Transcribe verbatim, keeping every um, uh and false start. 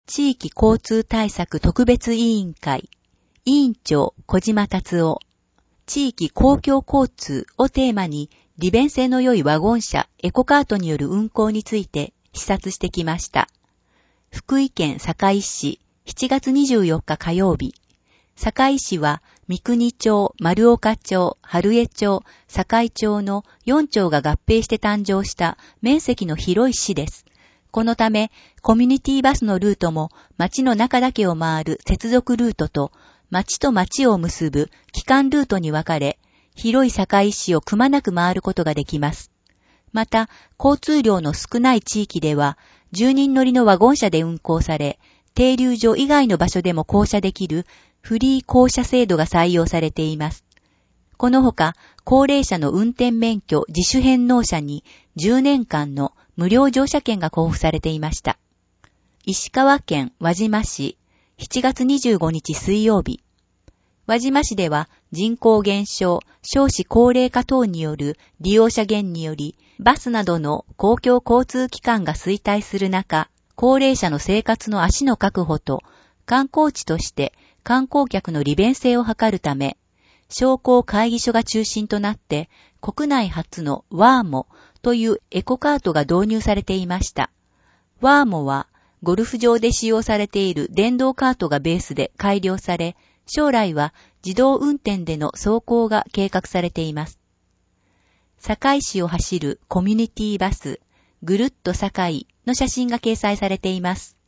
地域交通対策特別委員会、委員長小島達夫、地域公共交通をテーマに利便性の良いワゴン車、エコカートによる運行について視察してきました。福井県坂井市、しちがつにじゅうよっか火曜日、坂井市は三国町、丸岡町、春江町、坂井町のよん町が合併して誕生した面積の広い市です。このため、コミュニティバスのルートも町の中だけを回る接続ルートと、町と町を結ぶ基幹ルートに分かれ、広い坂井市をくまなく回ることができます。また、交通量の少ない地域では、じゅうにん乗りのワゴン車で運行され、停留所以外の場所でも降車できるフリー降車制度が採用されています。このほか、高齢者の運転免許自主返納者にじゅうねんかんの無料乗車券が交付されていました。石川県輪島市、しちがつにじゅうごにち水曜日。輪島市では人口減少、少子高齢化等による利用者減により、バスなどの公共交通機関が衰退する中、高齢者の生活の足の確保と観光地として観光客の利便性を図るため、商工会議所が中心となって国内初のワーモというエコカートが導入されていました。ワーモはゴルフ場で使用されている電動カートがベースで改良され、将来は自動運転での走行が計画されています。堺市を走るコミュニティバス、ぐるっと堺の写真が掲載されています。